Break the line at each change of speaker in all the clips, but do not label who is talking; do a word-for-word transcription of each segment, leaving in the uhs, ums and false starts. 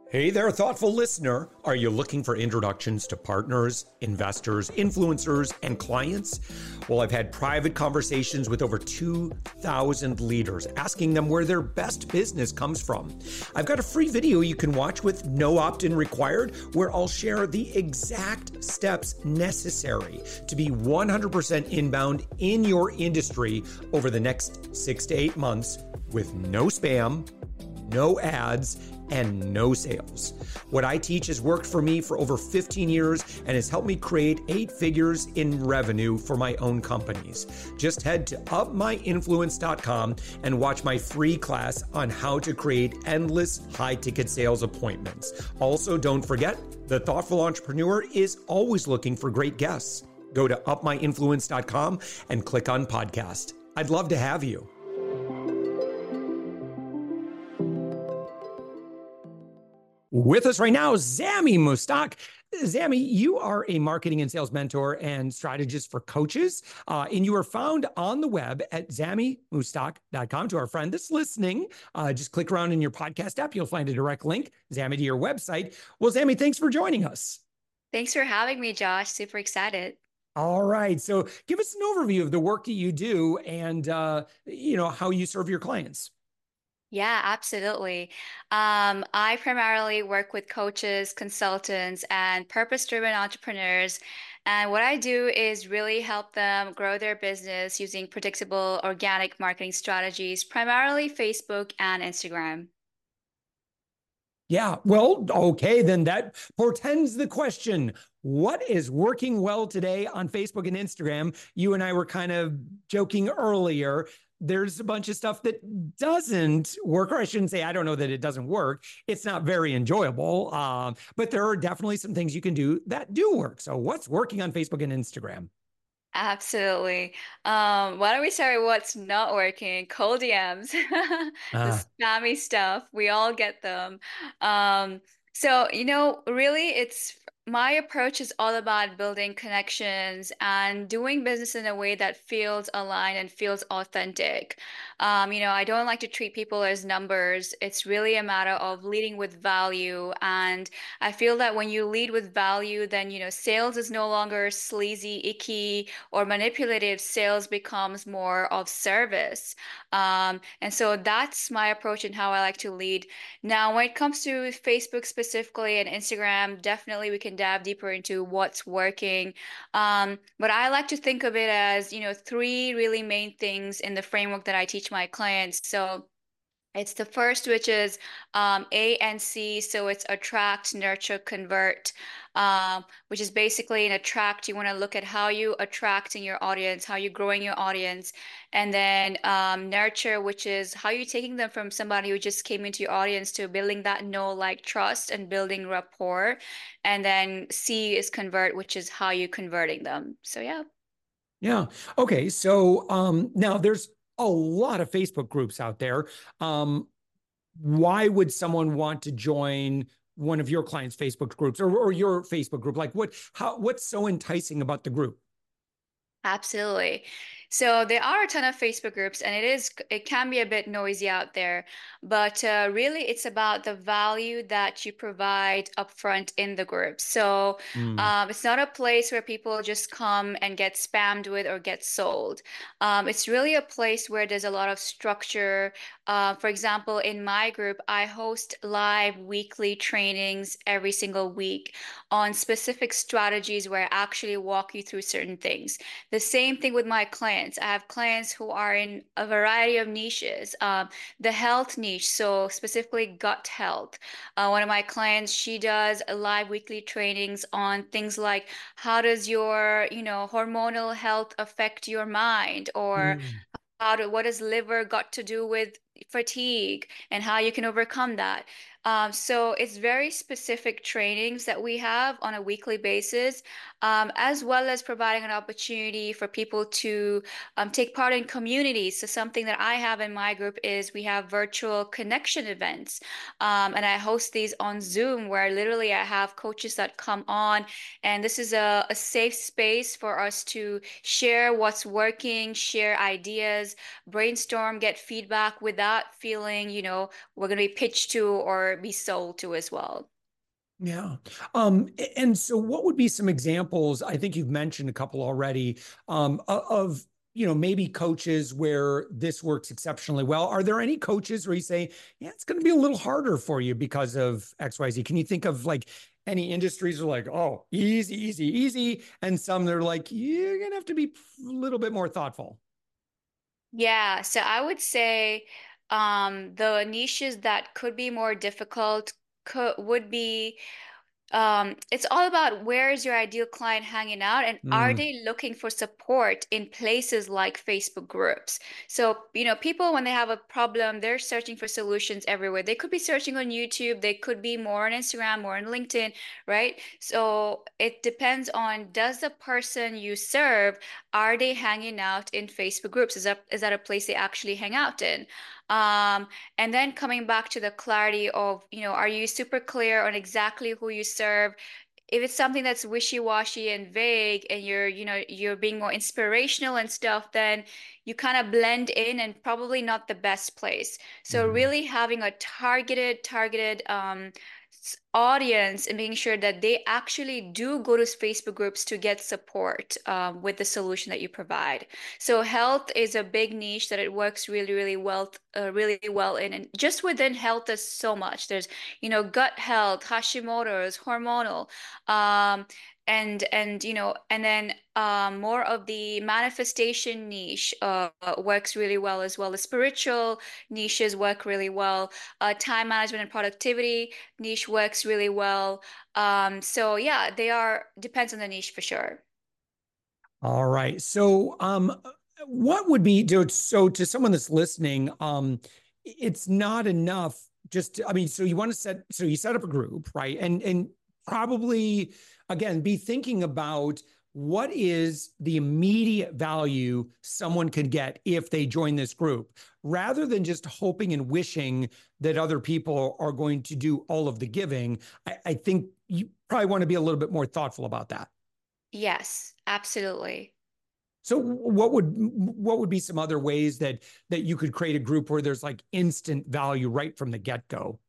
Hey there, thoughtful listener. Are you looking for introductions to partners, investors, influencers, and clients? Well, I've had private conversations with over two thousand leaders, asking them where their best business comes from. I've got a free video you can watch with no opt-in required, where I'll share the exact steps necessary to be one hundred percent inbound in your industry over the next six to eight months with no spam, no ads, and no sales. What I teach has worked for me for over fifteen years and has helped me create eight figures in revenue for my own companies. Just head to up my influence dot com and watch my free class on how to create endless high-ticket sales appointments. Also, don't forget, the thoughtful entrepreneur is always looking for great guests. Go to up my influence dot com and click on podcast. I'd love to have you. With us right now, Zami Mustak. Zami, you are a marketing and sales mentor and strategist for coaches, uh, and you are found on the web at zami mustak dot com. To our friend that's listening, uh, just click around in your podcast app. You'll find a direct link, Zami, to your website. Well, Zami, thanks for joining us.
Thanks for having me, Josh. Super excited.
All right. So give us an overview of the work that you do and, uh, you know, how you serve your clients.
Yeah, absolutely. Um, I primarily work with coaches, consultants, and purpose-driven entrepreneurs. And what I do is really help them grow their business using predictable organic marketing strategies, primarily Facebook and Instagram.
Yeah, well, okay, then that portends the question. What is working well today on Facebook and Instagram? You and I were kind of joking earlier. There's a bunch of stuff that doesn't work, or I shouldn't say, I don't know that it doesn't work. It's not very enjoyable, um, but there are definitely some things you can do that do work. So what's working on Facebook and Instagram?
Absolutely. Um, why don't we start with what's not working? Cold D Ms, the
Uh,
spammy stuff. We all get them. Um, so, you know, really, it's my approach is all about building connections and doing business in a way that feels aligned and feels authentic. Um, you know, I don't like to treat people as numbers. It's really a matter of leading with value. And I feel that when you lead with value, then, you know, sales is no longer sleazy, icky, or manipulative. Sales becomes more of service. Um, and so that's my approach and how I like to lead. Now, when it comes to Facebook specifically and Instagram, definitely we can dive deeper into what's working. Um, but I like to think of it as, you know, three really main things in the framework that I teach my clients. So it's the first, which is um, A N C, so it's attract, nurture, convert, um, which is basically an attract. You want to look at how you attracting your audience, how you growing your audience, and then um, nurture, which is how you taking them from somebody who just came into your audience to building that know, like, trust and building rapport, and then C is convert, which is how you converting them. So yeah.
yeah. Okay. So um, now there's a lot of Facebook groups out there. Um, why would someone want to join one of your clients' Facebook groups or, or your Facebook group? Like what, how, what's so enticing about the group?
Absolutely. So there are a ton of Facebook groups, and it is it can be a bit noisy out there, but uh, really it's about the value that you provide upfront in the group. So
Mm,
um, it's not a place where people just come and get spammed with or get sold. Um, it's really a place where there's a lot of structure. Uh, for example, in my group, I host live weekly trainings every single week on specific strategies where I actually walk you through certain things. The same thing with my clients. I have clients who are in a variety of niches. Um, the health niche, so specifically gut health. Uh, one of my clients, she does live weekly trainings on things like how does your, you know, hormonal health affect your mind, or
mm.
how do, what does liver got to do with fatigue and how you can overcome that. Um, so it's very specific trainings that we have on a weekly basis, um, as well as providing an opportunity for people to um, take part in communities. So something that I have in my group is we have virtual connection events, um, and I host these on Zoom where literally I have coaches that come on, and this is a, a safe space for us to share what's working, share ideas, brainstorm, get feedback without feeling, you know, we're going to be pitched to or be sold to as well.
Yeah. Um, and so what would be some examples? I think you've mentioned a couple already, um, of, you know, maybe coaches where this works exceptionally well. Are there any coaches where you say, yeah, it's going to be a little harder for you because of X Y Z? Can you think of like any industries are like, oh, easy, easy, easy, and some they're like, you're going to have to be a little bit more thoughtful.
Yeah, so I would say um, the niches that could be more difficult could would be um, it's all about where is your ideal client hanging out and are
Mm,
they looking for support in places like Facebook groups? So, you know, people when they have a problem, they're searching for solutions everywhere. They could be searching on YouTube, they could be more on Instagram, more on LinkedIn, right? So it depends on does the person you serve, are they hanging out in Facebook groups? Is that is that a place they actually hang out in? Um, and then coming back to the clarity of, you know, are you super clear on exactly who you serve? If it's something that's wishy-washy and vague and you're, you know, you're being more inspirational and stuff, then you kind of blend in and probably not the best place. So
mhm.
really having a targeted, targeted um, audience and making sure that they actually do go to Facebook groups to get support um, with the solution that you provide. So health is a big niche that it works really, really well, uh, really well in. And just within health, there's so much. There's, you know, gut health, Hashimoto's, hormonal, um, and and you know, and then um, more of the manifestation niche uh, works really well as well. The spiritual niches work really well. Uh, time management and productivity niche works really well. Um, so yeah, they are depends on the niche for sure.
All right. So, um, what would be to, so to someone that's listening, um, it's not enough just to, I mean, so you want to set, so you set up a group, right? And and probably again, be thinking about what is the immediate value someone could get if they join this group, rather than just hoping and wishing that other people are going to do all of the giving. I, I think you probably want to be a little bit more thoughtful about that.
Yes, absolutely.
So what would what would be some other ways that that you could create a group where there's like instant value right from the get-go?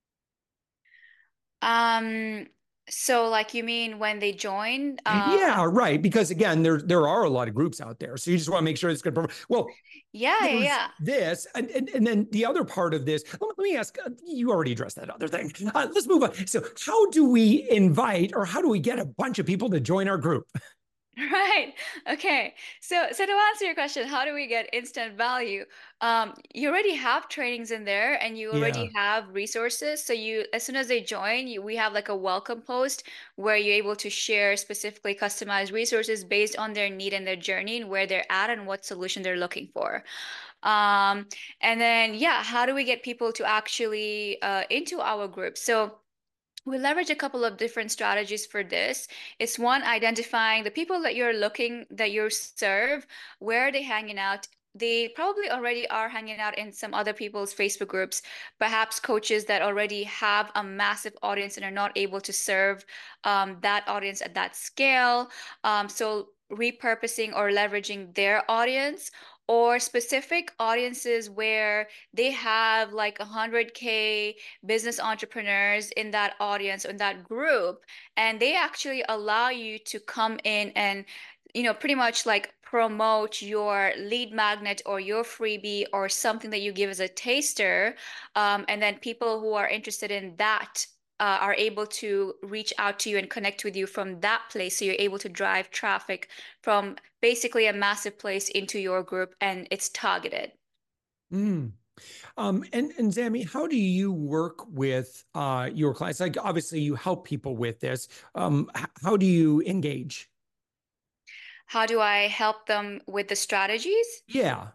Um, so like you mean when they join? Uh,
Yeah, right. Because again, there there are a lot of groups out there. So you just want to make sure it's good. Well,
yeah, yeah,
there's
yeah.
this, and, and and then the other part of this. Let me ask. uh, You already addressed that other thing. Uh, let's move on. So, how do we invite, or how do we get a bunch of people to join our group?
Right. Okay. So, so to answer your question, how do we get instant value? Um, you already have trainings in there and you
Yeah.
already have resources. So you, as soon as they join, you, we have like a welcome post where you're able to share specifically customized resources based on their need and their journey and where they're at and what solution they're looking for. Um, and then, yeah, how do we get people to actually uh, into our group? So we leverage a couple of different strategies for this. It's one, identifying the people that you're looking, that you serve, where are they hanging out? They probably already are hanging out in some other people's Facebook groups, perhaps coaches that already have a massive audience and are not able to serve um, that audience at that scale. Um, so repurposing or leveraging their audience or specific audiences where they have like one hundred K business entrepreneurs in that audience, in that group, and they actually allow you to come in and, you know, pretty much like promote your lead magnet or your freebie or something that you give as a taster. Um, and then people who are interested in that uh, are able to reach out to you and connect with you from that place. So you're able to drive traffic from basically a massive place into your group and it's targeted.
Mm. Um, and and Zami, how do you work with uh, your clients? Like, obviously, you help people with this. Um, h- how do you engage?
How do I help them with the strategies?
Yeah.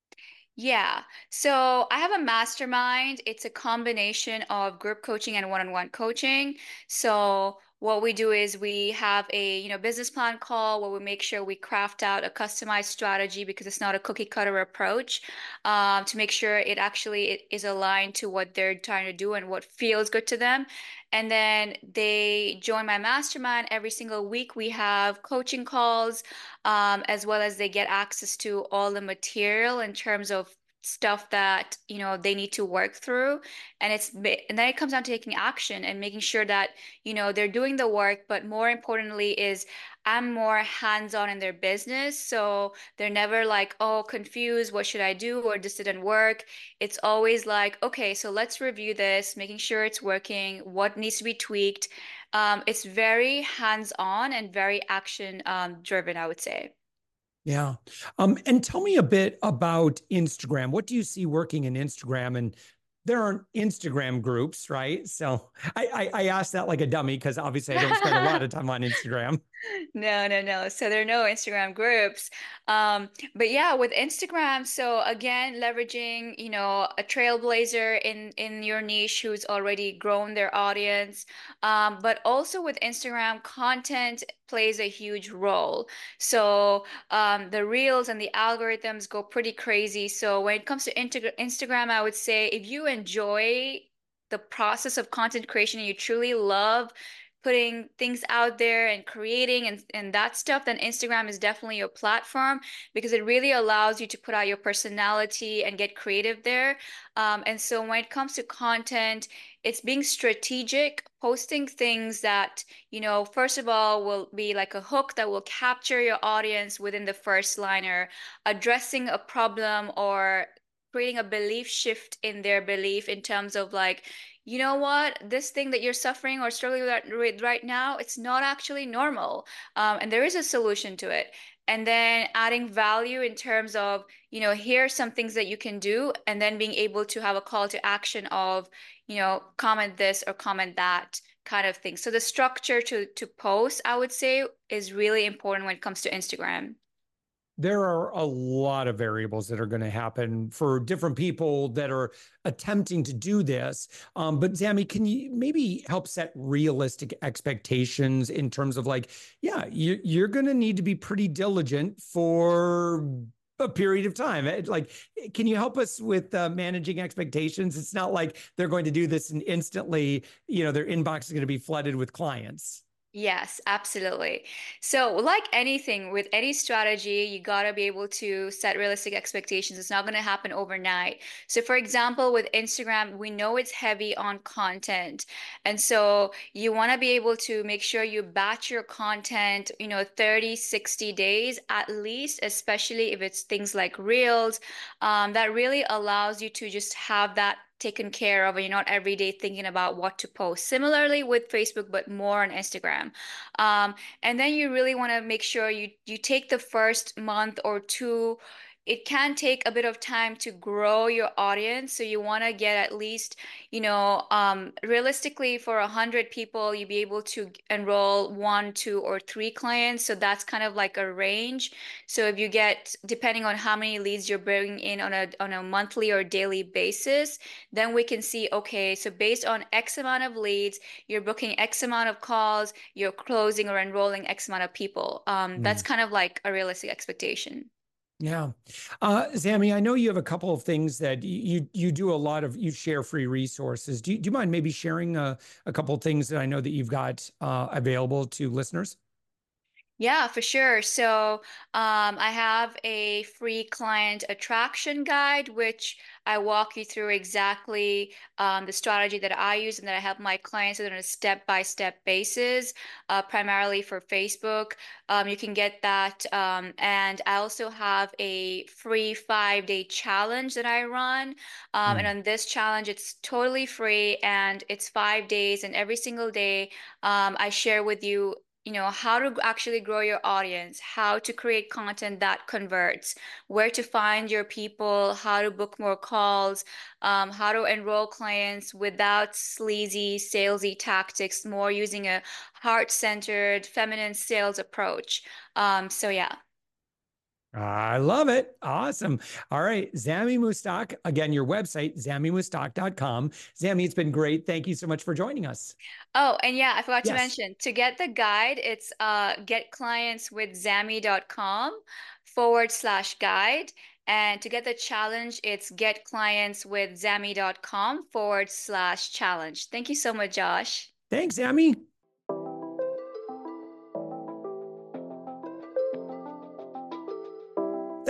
Yeah. So I have a mastermind. It's a combination of group coaching and one-on-one coaching. So what we do is we have a, you know, business plan call where we make sure we craft out a customized strategy because it's not a cookie cutter approach, um, to make sure it actually it is aligned to what they're trying to do and what feels good to them. And then they join my mastermind every single week. We have coaching calls, um, as well as they get access to all the material in terms of stuff that, you know, they need to work through. And it's and then it comes down to taking action and making sure that, you know, they're doing the work, but more importantly is I'm more hands-on in their business. So they're never like, oh, confused, what should I do? Or this didn't work. It's always like, okay, so let's review this, making sure it's working, what needs to be tweaked. Um, it's very hands-on and very action um, driven, I would say.
Yeah. Um, and tell me a bit about Instagram. What do you see working in Instagram? And there aren't Instagram groups, right? So I, I, I asked that like a dummy because obviously I don't spend a lot of time on Instagram.
No, no, no. So there are no Instagram groups. Um, but yeah, with Instagram, so again, leveraging, you know, a trailblazer in in your niche who's already grown their audience. Um, but also with Instagram, content plays a huge role. So um, the reels and the algorithms go pretty crazy. So when it comes to Integ Instagram, I would say if you enjoy the process of content creation and you truly love putting things out there and creating and, and that stuff, then Instagram is definitely your platform because it really allows you to put out your personality and get creative there. Um, and so when it comes to content, it's being strategic, posting things that, you know, first of all, will be like a hook that will capture your audience within the first liner, addressing a problem or creating a belief shift in their belief in terms of like, you know what, this thing that you're suffering or struggling with right now, it's not actually normal. Um, and there is a solution to it. And then adding value in terms of, you know, here are some things that you can do, and then being able to have a call to action of, you know, comment this or comment that kind of thing. So the structure to to post, I would say, is really important when it comes to Instagram.
There are a lot of variables that are going to happen for different people that are attempting to do this. Um, but Zami, can you maybe help set realistic expectations in terms of like, yeah, you, you're going to need to be pretty diligent for a period of time. Like, can you help us with uh, managing expectations? It's not like they're going to do this and instantly, you know, their inbox is going to be flooded with clients.
Yes, absolutely. So, like anything with any strategy, you got to be able to set realistic expectations. It's not going to happen overnight. So, for example, with Instagram, we know it's heavy on content. And so, you want to be able to make sure you batch your content, you know, thirty, sixty days at least, especially if it's things like Reels. Um, that really allows you to just have that taken care of and you're not every day thinking about what to post. Similarly with Facebook, but more on Instagram. Um, and then you really want to make sure you you take the first month or two. It can take a bit of time to grow your audience. So you want to get at least, you know, um, realistically for a hundred people, you be able to enroll one, two, or three clients. So that's kind of like a range. So if you get, depending on how many leads you're bringing in on a on a monthly or daily basis, then we can see, okay, so based on X amount of leads, you're booking X amount of calls, you're closing or enrolling X amount of people. Um, that's
Mm.
kind of like a realistic expectation.
Yeah. Uh, Zami, I know you have a couple of things that you you do a lot of, you share free resources. Do you, do you mind maybe sharing a, a couple of things that I know that you've got uh, available to listeners?
Yeah, for sure. So, um, I have a free client attraction guide, which I walk you through exactly um, the strategy that I use and that I help my clients do on a step-by-step basis, uh, primarily for Facebook. Um, you can get that. Um, and I also have a free five-day challenge that I run. Um, and
Mm.
on this challenge, it's totally free and it's five days. And every single day, um, I share with you you know, how to actually grow your audience, how to create content that converts, where to find your people, how to book more calls, um, how to enroll clients without sleazy, salesy tactics, more using a heart-centered, feminine sales approach. Um, so yeah.
I love it. Awesome. All right. Zami Mustak, again, your website, zami mustak dot com. Zami, it's been great. Thank you so much for joining us.
Oh, and yeah, I forgot to
Yes.
mention to get the guide, it's uh get clients with zami dot com forward slash guide. And to get the challenge, it's get clients with zami dot com forward slash challenge. Thank you so much, Josh.
Thanks, Zami.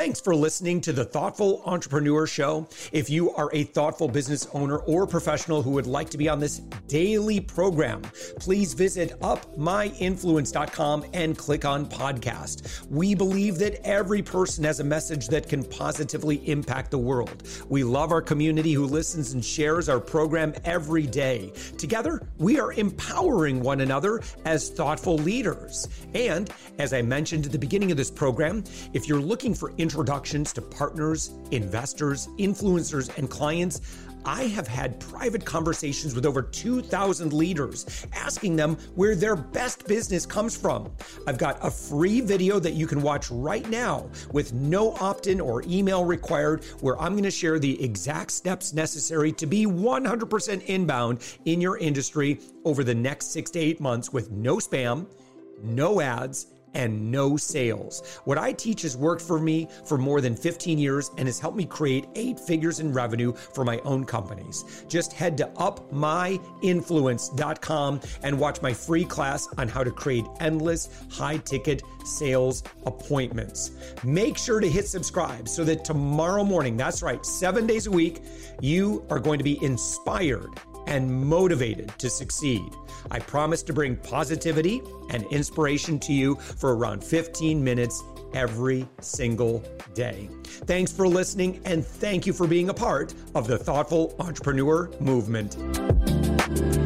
Thanks for listening to the Thoughtful Entrepreneur Show. If you are a thoughtful business owner or professional who would like to be on this daily program, please visit up my influence dot com and click on podcast. We believe that every person has a message that can positively impact the world. We love our community who listens and shares our program every day. Together, we are empowering one another as thoughtful leaders. And as I mentioned at the beginning of this program, if you're looking for introductions to partners, investors, influencers, and clients, I have had private conversations with over two thousand leaders, asking them where their best business comes from. I've got a free video that you can watch right now with no opt-in or email required, where I'm going to share the exact steps necessary to be one hundred percent inbound in your industry over the next six to eight months with no spam, no ads, and no sales. What I teach has worked for me for more than fifteen years and has helped me create eight figures in revenue for my own companies. Just head to up my influence dot com and watch my free class on how to create endless high-ticket sales appointments. Make sure to hit subscribe so that tomorrow morning, that's right, seven days a week, you are going to be inspired and motivated to succeed. I promise to bring positivity and inspiration to you for around fifteen minutes every single day. Thanks for listening, and thank you for being a part of the Thoughtful Entrepreneur Movement.